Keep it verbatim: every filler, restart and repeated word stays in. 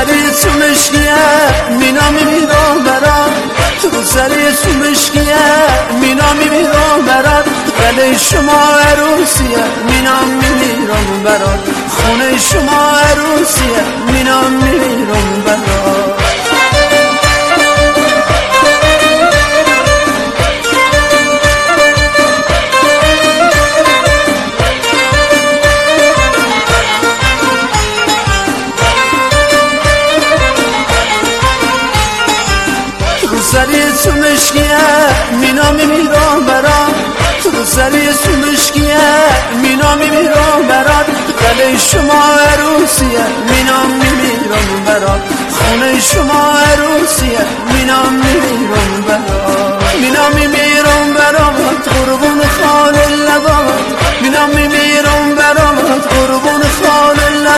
سری تو مشکیه مینا میمیرم برات، تو سری تو مشکیه مینا میمیرم برات، گل شما عروسیه مینا میمیرم برات، خونه شما عروسیه مینا میمیرم برات. سری تو مشکیه مینا میمیرم برات، تو سری تو مشکیه مینا میمیرم برات، گل شما عروسیه مینا میمیرم برات، خونه شما عروسیه مینا میمیرم برات، مینا میمیرم برات، قربون خال لبات